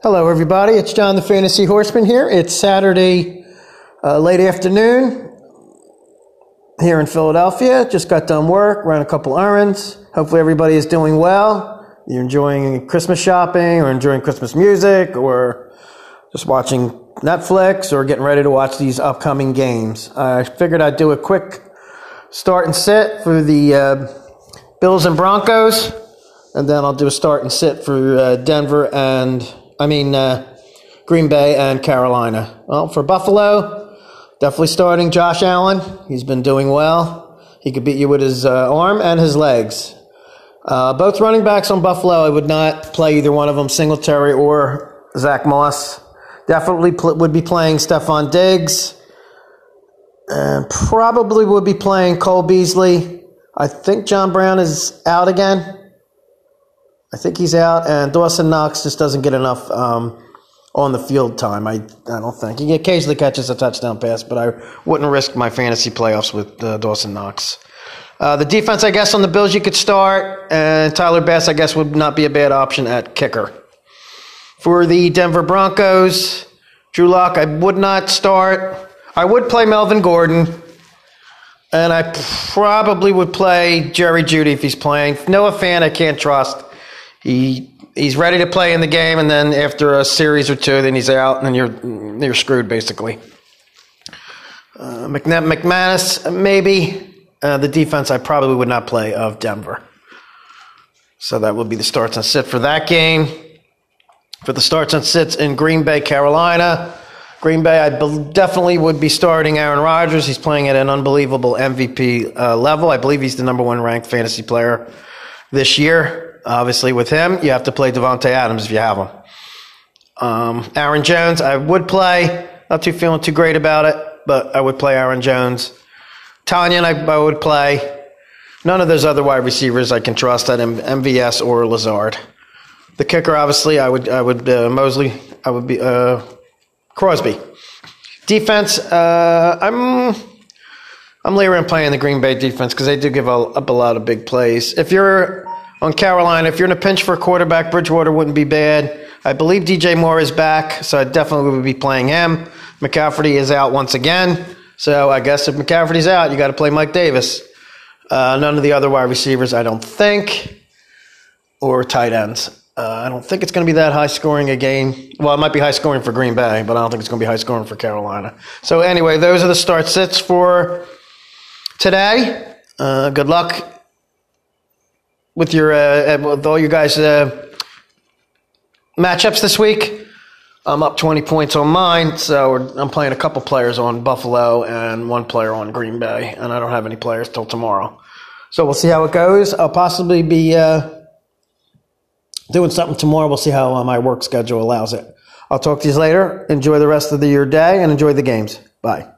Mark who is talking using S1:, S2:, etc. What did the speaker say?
S1: Hello, everybody. It's John the Fantasy Horseman here. It's Saturday, late afternoon here in Philadelphia. Just got done work, ran a couple errands. Hopefully everybody is doing well. You're enjoying Christmas shopping or enjoying Christmas music or just watching Netflix or getting ready to watch these upcoming games. I figured I'd do a quick start and sit for the Bills and Broncos, and then I'll do a start and sit for Green Bay and Carolina. Well, for Buffalo, definitely starting Josh Allen. He's been doing well. He could beat you with his arm and his legs. Both running backs on Buffalo, I would not play either one of them, Singletary or Zach Moss. Definitely would be playing Stephon Diggs. And probably would be playing Cole Beasley. I think John Brown is out again. I think he's out, and Dawson Knox just doesn't get enough on the field time. I don't think. He occasionally catches a touchdown pass, but I wouldn't risk my fantasy playoffs with Dawson Knox. The defense, I guess, on the Bills you could start, and Tyler Bass, I guess, would not be a bad option at kicker. For the Denver Broncos, Drew Lock, I would not start. I would play Melvin Gordon, and I probably would play Jerry Jeudy if he's playing. Noah Fant, I can't trust. He's ready to play in the game, and then after a series or two, then he's out, and then you're screwed, basically. McManus, maybe. The defense I probably would not play of Denver. So that would be the starts and sit for that game. For the starts and sits in Green Bay, Carolina. Green Bay, I definitely would be starting Aaron Rodgers. He's playing at an unbelievable MVP level. I believe he's the number one ranked fantasy player this year. Obviously, with him, you have to play Devontae Adams if you have him. Aaron Jones, I would play. Not feeling too great about it, but I would play Aaron Jones. Tanyan, I would play. None of those other wide receivers I can trust at MVS or Lazard. The kicker, obviously, I would Mosley. I would be Crosby. Defense, I'm leery on playing the Green Bay defense because they do give up a lot of big plays. If you're on Carolina, if you're in a pinch for a quarterback, Bridgewater wouldn't be bad. I believe DJ Moore is back, so I definitely would be playing him. McCaffrey is out once again, so I guess if McCaffrey's out, you got to play Mike Davis. None of the other wide receivers, I don't think, or tight ends. I don't think it's going to be that high scoring a game. Well, it might be high scoring for Green Bay, but I don't think it's going to be high scoring for Carolina. So anyway, those are the start sits for today. Good luck with your with all you guys' matchups this week. I'm up 20 points on mine, so I'm playing a couple players on Buffalo and one player on Green Bay, and I don't have any players till tomorrow. So we'll see how it goes. I'll possibly be doing something tomorrow. We'll see how my work schedule allows it. I'll talk to you later. Enjoy the rest of your day and enjoy the games. Bye.